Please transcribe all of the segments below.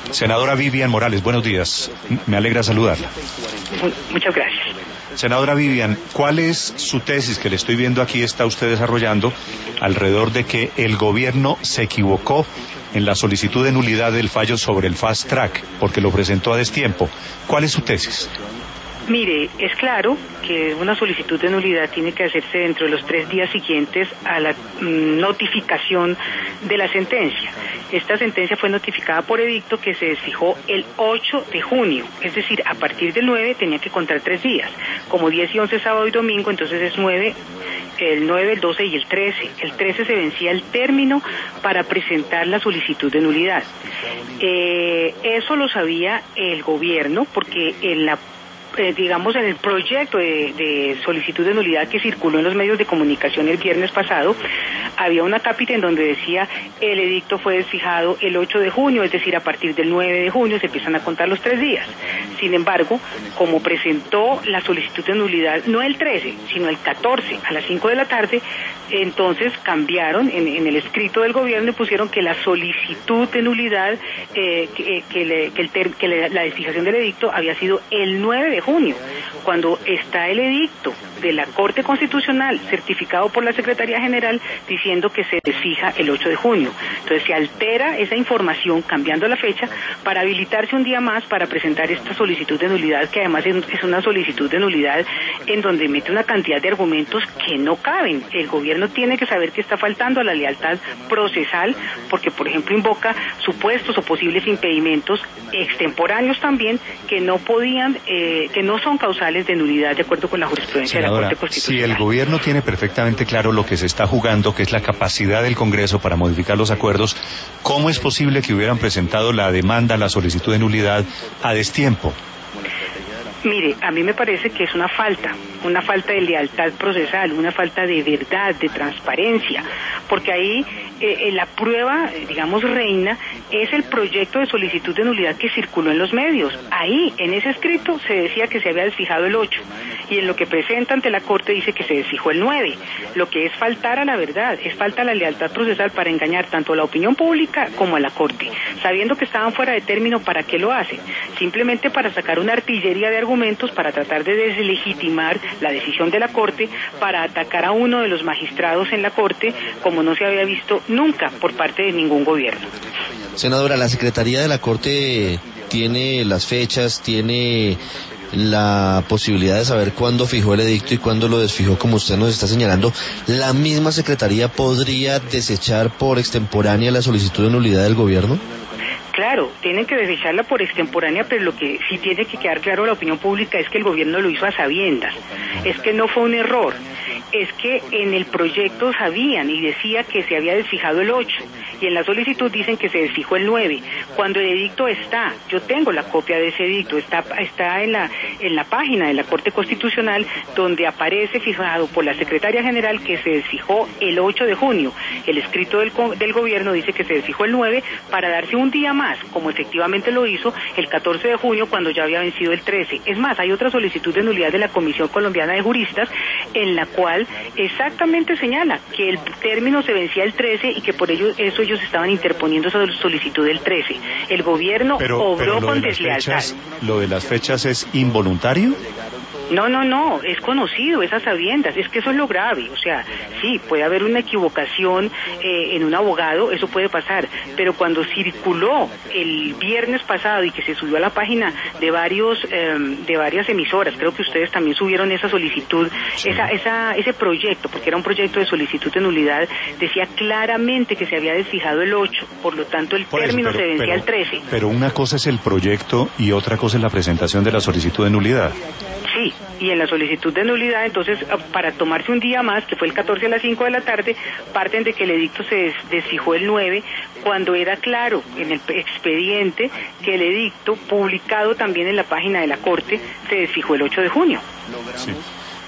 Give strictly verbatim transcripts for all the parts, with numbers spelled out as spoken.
Senadora Vivian Morales, buenos días. Me alegra saludarla. Muchas gracias. Senadora Vivian, ¿cuál es su tesis que le estoy viendo aquí está usted desarrollando alrededor de que el gobierno se equivocó en la solicitud de nulidad del fallo sobre el Fast Track porque lo presentó a destiempo? ¿Cuál es su tesis? Mire, es claro que una solicitud de nulidad tiene que hacerse dentro de los tres días siguientes a la mm, notificación de la sentencia. Esta sentencia fue notificada por edicto que se desfijó el ocho de junio, es decir, a partir del nueve tenía que contar tres días. Como diez y once sábado y domingo, entonces es nueve, el nueve, el doce y el trece. El trece se vencía el término para presentar la solicitud de nulidad. Eh, eso lo sabía el gobierno porque en la Eh, digamos, en el proyecto de, de solicitud de nulidad que circuló en los medios de comunicación el viernes pasado, había una cápita en donde decía el edicto fue desfijado el ocho de junio, es decir, a partir del nueve de junio se empiezan a contar los tres días. Sin embargo, como presentó la solicitud de nulidad, no el trece, sino el catorce a las cinco de la tarde, entonces cambiaron en, en el escrito del gobierno y pusieron que la solicitud de nulidad, eh, que, que, le, que, el ter, que le, la desfijación del edicto había sido el nueve de junio, cuando está el edicto de la Corte Constitucional certificado por la Secretaría General diciendo que se desfija el ocho de junio. Entonces se altera esa información cambiando la fecha para habilitarse un día más para presentar esta solicitud de nulidad, que además es una solicitud de nulidad en donde mete una cantidad de argumentos que no caben. El gobierno tiene que saber que está faltando a la lealtad procesal porque, por ejemplo, invoca supuestos o posibles impedimentos extemporáneos también que no podían eh, que no son causales de nulidad de acuerdo con la jurisprudencia Senadora, de la Corte Constitucional. Si el gobierno tiene perfectamente claro lo que se está jugando, que es la capacidad del Congreso para modificar los acuerdos, ¿cómo es posible que hubieran presentado la demanda, la solicitud de nulidad a destiempo? Mire, a mí me parece que es una falta, una falta de lealtad procesal, una falta de verdad, de transparencia, porque ahí eh, la prueba, digamos, reina, es el proyecto de solicitud de nulidad que circuló en los medios. Ahí, en ese escrito, se decía que se había desfijado el ocho, y en lo que presenta ante la Corte dice que se desfijó el nueve, lo que es faltar a la verdad, es falta a la lealtad procesal para engañar tanto a la opinión pública como a la Corte. Sabiendo que estaban fuera de término, ¿para qué lo hacen? Simplemente para sacar una artillería de argumentos para tratar de deslegitimar la decisión de la Corte, para atacar a uno de los magistrados en la Corte, como no se había visto nunca por parte de ningún gobierno. Senadora, la Secretaría de la Corte tiene las fechas, tiene la posibilidad de saber cuándo fijó el edicto y cuándo lo desfijó, como usted nos está señalando. ¿La misma Secretaría podría desechar por extemporánea la solicitud de nulidad del gobierno? Claro, tienen que desecharla por extemporánea, pero lo que sí tiene que quedar claro a la opinión pública es que el gobierno lo hizo a sabiendas, es que no fue un error, es que en el proyecto sabían y decía que se había desfijado el ocho, y en la solicitud dicen que se desfijó el nueve, cuando el edicto está, yo tengo la copia de ese edicto, está, está en la, en la página de la Corte Constitucional, donde aparece fijado por la Secretaria General que se desfijó el ocho de junio, el escrito del, del gobierno dice que se desfijó el nueve para darse un día más, como efectivamente lo hizo el catorce de junio cuando ya había vencido el trece. Es más, hay otra solicitud de nulidad de la Comisión Colombiana de Juristas en la cual exactamente señala que el término se vencía el trece y que por ello eso ellos estaban interponiendo esa solicitud del trece. El gobierno pero, obró pero con de deslealtad. Fechas, ¿Lo de las fechas es involuntario? No, no, no, es conocido, es a sabiendas, es que eso es lo grave, o sea, sí, puede haber una equivocación eh, en un abogado, eso puede pasar, pero cuando circuló el viernes pasado y que se subió a la página de varios, eh, de varias emisoras, creo que ustedes también subieron esa solicitud, sí. esa, esa, ese proyecto, porque era un proyecto de solicitud de nulidad, decía claramente que se había desfijado el ocho, por lo tanto el Por término eso, pero, se vencía pero, el trece. Pero una cosa es el proyecto y otra cosa es la presentación de la solicitud de nulidad. Sí, y en la solicitud de nulidad, entonces, para tomarse un día más, que fue el catorce a las cinco de la tarde, parten de que el edicto se des, desfijó el nueve, cuando era claro en el expediente que el edicto, publicado también en la página de la Corte, se desfijó el ocho de junio. Sí.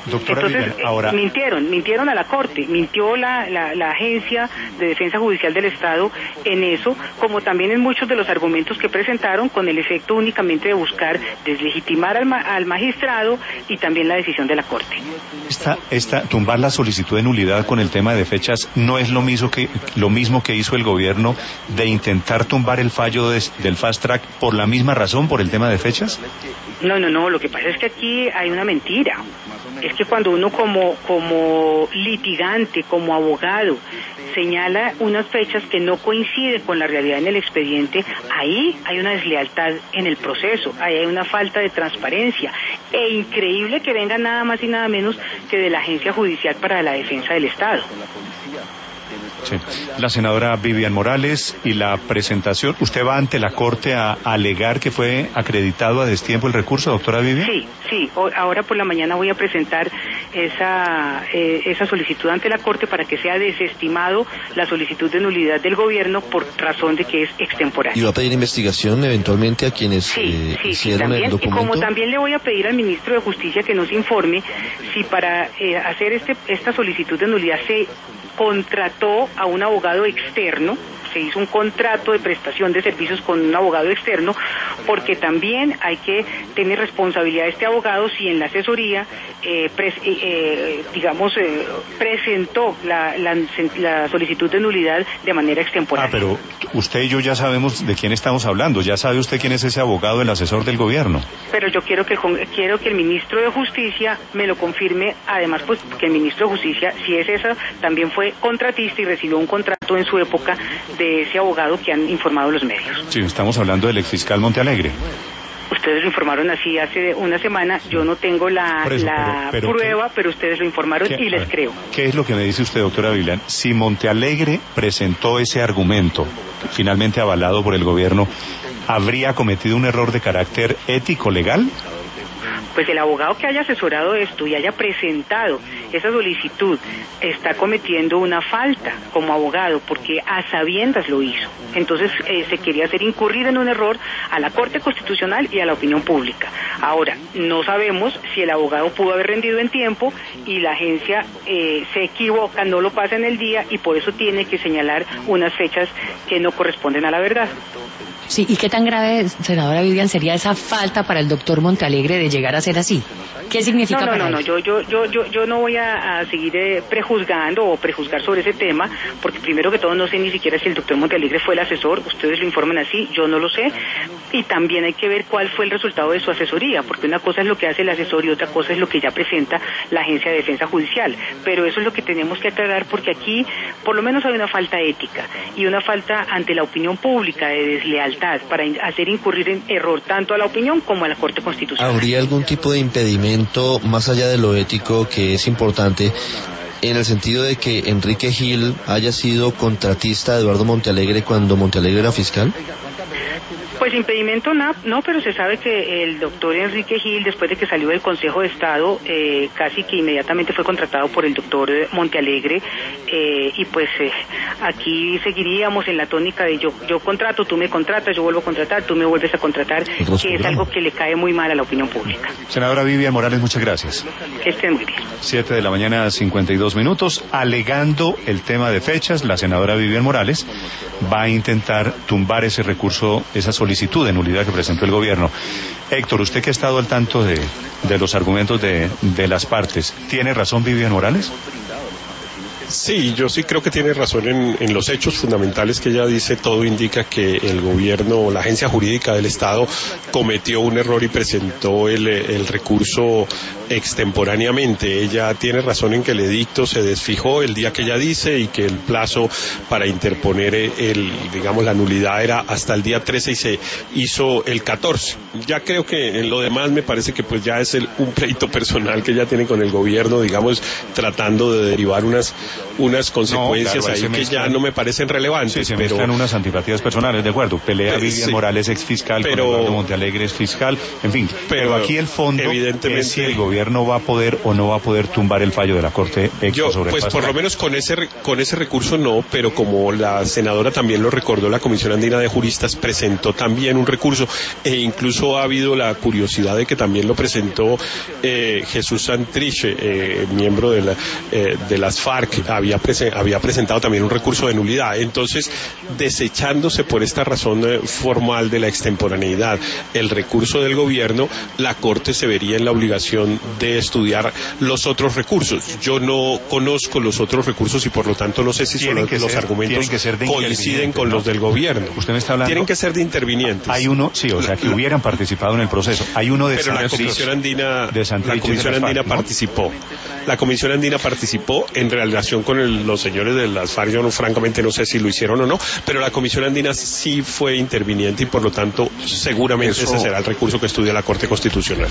Doctora Entonces, Vivian, ahora... eh, mintieron, mintieron a la Corte, mintió la, la, la Agencia de Defensa Judicial del Estado en eso, como también en muchos de los argumentos que presentaron, con el efecto únicamente de buscar deslegitimar al, ma al magistrado y también la decisión de la Corte. Esta, esta, tumbar la solicitud de nulidad con el tema de fechas no es lo mismo que, lo mismo que hizo el gobierno de intentar tumbar el fallo de, del Fast Track por la misma razón, por el tema de fechas. No, no, no, lo que pasa es que aquí hay una mentira. Es que cuando uno como, como litigante, como abogado, señala unas fechas que no coinciden con la realidad en el expediente, ahí hay una deslealtad en el proceso, ahí hay una falta de transparencia. E increíble que venga nada más y nada menos que de la Agencia Judicial para la Defensa del Estado. Sí. La senadora Vivian Morales y la presentación, ¿usted va ante la Corte a, a alegar que fue acreditado a destiempo el recurso, doctora Vivian? Sí, sí, ahora por la mañana voy a presentar esa, eh, esa solicitud ante la Corte para que sea desestimado la solicitud de nulidad del gobierno por razón de que es extemporánea. ¿Y va a pedir investigación eventualmente a quienes sí, eh, sí, hicieron sí, también, el documento? Y como también le voy a pedir al ministro de Justicia que nos informe si para eh, hacer este, esta solicitud de nulidad se contrató a un abogado externo, se hizo un contrato de prestación de servicios con un abogado externo, porque también hay que tener responsabilidad este abogado si en la asesoría, eh, pres, eh, digamos, eh, presentó la, la, la solicitud de nulidad de manera extemporánea. Ah, pero usted y yo ya sabemos de quién estamos hablando, ya sabe usted quién es ese abogado, el asesor del gobierno. Pero yo quiero que, quiero que el ministro de Justicia me lo confirme, además pues que el ministro de Justicia, si es esa, también fue contratista y recibió un contrato en su época de ese abogado que han informado los medios. Sí, estamos hablando del exfiscal Montealegre. Ustedes lo informaron así hace una semana, yo no tengo la, eso, la pero, pero, prueba, ¿qué? Pero ustedes lo informaron y les ver, creo. ¿Qué es lo que me dice usted, doctora Vivian? Si Montealegre presentó ese argumento, finalmente avalado por el gobierno, ¿habría cometido un error de carácter ético legal? Pues el abogado que haya asesorado esto y haya presentado esa solicitud está cometiendo una falta como abogado porque a sabiendas lo hizo. Entonces eh, se quería hacer incurrir en un error a la Corte Constitucional y a la opinión pública. Ahora, no sabemos si el abogado pudo haber rendido en tiempo y la agencia eh, se equivoca, no lo pasa en el día y por eso tiene que señalar unas fechas que no corresponden a la verdad. Sí, ¿y qué tan grave, senadora Vivian, sería esa falta para el doctor Montealegre de llegar a ser así? ¿Qué significa no, no, para no, él? No, yo, yo, yo, yo, yo no voy a, a seguir eh, prejuzgando o prejuzgar sobre ese tema, porque primero que todo no sé ni siquiera si el doctor Montealegre fue el asesor, ustedes lo informan así, yo no lo sé, y también hay que ver cuál fue el resultado de su asesoría, porque una cosa es lo que hace el asesor y otra cosa es lo que ya presenta la Agencia de Defensa Judicial, pero eso es lo que tenemos que aclarar, porque aquí por lo menos hay una falta ética y una falta ante la opinión pública de deslealtad para hacer incurrir en error tanto a la opinión como a la Corte Constitucional. ¿Habría algún tipo de impedimento más allá de lo ético que es importante en el sentido de que Enrique Gil haya sido contratista de Eduardo Montealegre cuando Montealegre era fiscal? Pues impedimento no, no, pero se sabe que el doctor Enrique Gil, después de que salió del Consejo de Estado, eh, casi que inmediatamente fue contratado por el doctor Montealegre, eh, y pues eh, aquí seguiríamos en la tónica de yo, yo contrato, tú me contratas, yo vuelvo a contratar, tú me vuelves a contratar, que es algo que le cae muy mal a la opinión pública. Senadora Vivian Morales, muchas gracias. Que estén muy bien. Siete de la mañana, cincuenta y dos minutos, alegando el tema de fechas, la senadora Vivian Morales va a intentar tumbar ese recurso, esa solicitud de nulidad que presentó el gobierno. Héctor, usted que ha estado al tanto de, de los argumentos de, de las partes, ¿tiene razón Vivian Morales? Sí, yo sí creo que tiene razón en, en los hechos fundamentales que ella dice. Todo indica que el gobierno, la agencia jurídica del Estado cometió un error y presentó el, el recurso extemporáneamente. Ella tiene razón en que el edicto se desfijó el día que ella dice y que el plazo para interponer el, digamos, la nulidad era hasta el día trece y se hizo el catorce. Ya creo que en lo demás me parece que pues ya es el, un pleito personal que ella tiene con el gobierno, digamos, tratando de derivar unas unas consecuencias no, claro, ahí que mezclan, ya no me parecen relevantes. Sí, se pero mezclan unas antipatías personales, de acuerdo. Pelea Vivian sí, Morales, ex fiscal, pero, con Eduardo Montealegre, ex fiscal, en fin. Pero, pero aquí el fondo evidentemente, es si el gobierno va a poder o no va a poder tumbar el fallo de la Corte Yo, sobre pues el por lo menos con ese con ese recurso no, pero como la senadora también lo recordó, la Comisión Andina de Juristas presentó también un recurso, e incluso ha habido la curiosidad de que también lo presentó eh, Jesús Santrich, eh, miembro de, la, eh, de las FARC, había, prese, había presentado también un recurso de nulidad. Entonces, desechándose por esta razón eh, formal de la extemporaneidad el recurso del gobierno, la Corte se vería en la obligación de estudiar los otros recursos. Yo no conozco los otros recursos y por lo tanto no sé si son los, ser, los argumentos que ser de coinciden con ¿no? los del gobierno. Usted me está hablando. Tienen que ser de intervinientes. Hay uno, sí, o sea, que hubieran participado en el proceso. Hay uno de Pero la Comisión Andina, de la Comisión Andina FARC, participó. ¿no? La Comisión Andina participó en relación con el, los señores de las FARC. Yo no, francamente no sé si lo hicieron o no, pero la Comisión Andina sí fue interviniente y por lo tanto seguramente Eso... ese será el recurso que estudia la Corte Constitucional.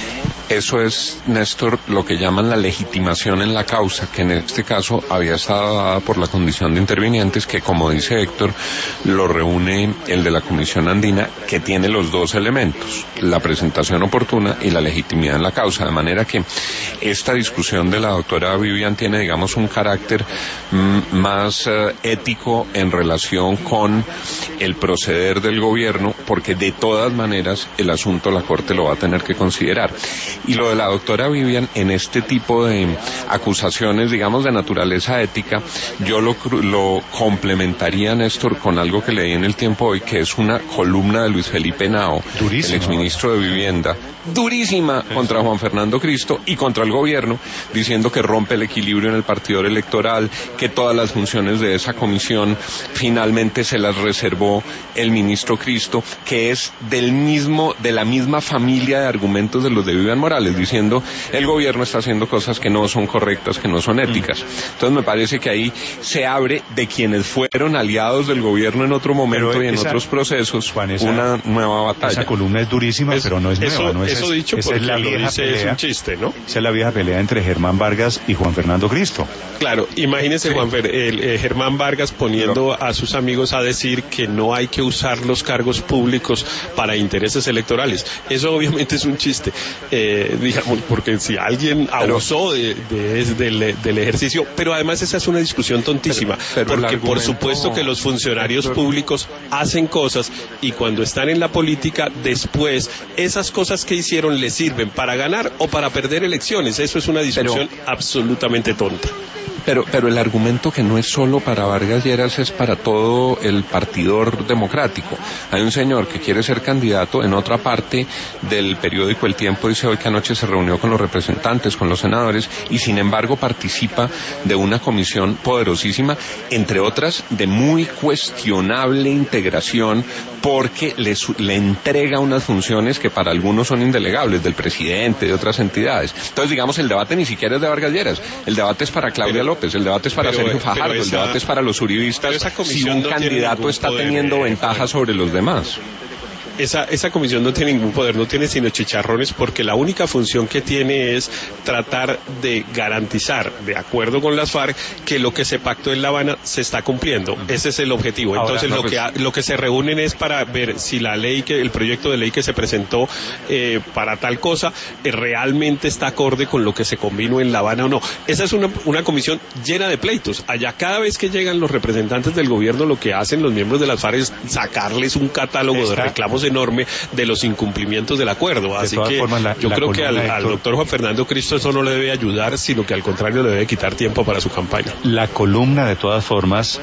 Eso es, Néstor, lo que llaman la legitimación en la causa, que en este caso había estado dada por la condición de intervinientes, que como dice Héctor, lo reúne el de la Comisión Andina, que tiene los dos elementos, la presentación oportuna y la legitimidad en la causa, de manera que esta discusión de la doctora Vivian tiene, digamos, un carácter mm, más uh, ético en relación con el proceder del gobierno, porque de todas maneras el asunto la Corte lo va a tener que considerar. Y lo de la doctora Vivian, en este tipo de acusaciones, digamos, de naturaleza ética, yo lo, lo complementaría, Néstor, con algo que leí en El Tiempo hoy, que es una columna de Luis Felipe Henao, el exministro de Vivienda, durísima contra Juan Fernando Cristo y contra el gobierno, diciendo que rompe el equilibrio en el partidor electoral, que todas las funciones de esa comisión finalmente se las reservó el ministro Cristo, que es del mismo, de la misma familia de argumentos de los de Vivian Morales, diciendo el gobierno está haciendo cosas que no son correctas, que no son éticas. Entonces me parece que ahí se abre de quienes fueron aliados del gobierno en otro momento pero y en esa, otros procesos, Juan, esa, una nueva batalla. Esa columna es durísima, es, pero no es eso, nueva, no es eso dicho esa porque es la lo vieja dice, pelea, es un chiste, ¿no? Esa es la vieja pelea entre Germán Vargas y Juan Fernando Cristo. Claro, imagínese, sí. Juan Fer, el, eh, Germán Vargas poniendo pero, a sus amigos a decir que no hay que usar los cargos públicos para intereses electorales. Eso obviamente es un chiste, eh, digamos, porque si alguien abusó de, de, de, del, del ejercicio, pero además esa es una discusión tontísima, pero, pero porque por supuesto que los funcionarios públicos hacen cosas y cuando están en la política, después esas cosas que hicieron les sirven para ganar o para perder elecciones. Eso es una discusión pero, absolutamente tonta. Pero, pero el argumento que no es solo para Vargas Lleras es para todo el partidor democrático. Hay un señor que quiere ser candidato, en otra parte del periódico El Tiempo dice hoy que anoche se reunió con los representantes, con los senadores, y sin embargo participa de una comisión poderosísima, entre otras de muy cuestionable integración, porque le, le entrega unas funciones que para algunos son indelegables, del presidente, de otras entidades. Entonces, digamos, el debate ni siquiera es de Vargas Lleras, el debate es para Claudia pero, López, el debate es para pero, Sergio Fajardo, esa, el debate es para los uribistas, si un no candidato está teniendo de, ventaja sobre los demás. Esa, esa comisión no tiene ningún poder, no tiene sino chicharrones, porque la única función que tiene es tratar de garantizar, de acuerdo con las FARC, que lo que se pactó en La Habana se está cumpliendo. Ese es el objetivo. Entonces Ahora, no, lo pues... que lo que se reúnen es para ver si la ley, que el proyecto de ley que se presentó eh, para tal cosa eh, realmente está acorde con lo que se convino en La Habana o no. Esa es una, una comisión llena de pleitos. Allá cada vez que llegan los representantes del gobierno, lo que hacen los miembros de las FARC es sacarles un catálogo está... de reclamos enorme de los incumplimientos del acuerdo, así que formas, la, yo la creo que al, al doctor Juan Fernando Cristo eso no le debe ayudar, sino que al contrario le debe quitar tiempo para su campaña. La columna, de todas formas,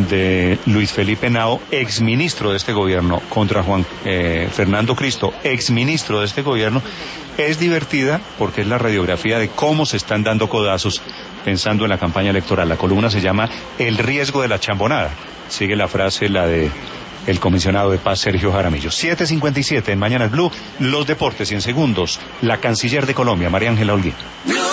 de Luis Felipe Henao, exministro de este gobierno, contra Juan eh, Fernando Cristo, exministro de este gobierno, es divertida porque es la radiografía de cómo se están dando codazos pensando en la campaña electoral. La columna se llama El riesgo de la chambonada. Sigue la frase, la de el comisionado de paz Sergio Jaramillo. siete cincuenta y siete en Mañanas Blue, los deportes y en segundos, la canciller de Colombia, María Ángela Holguín.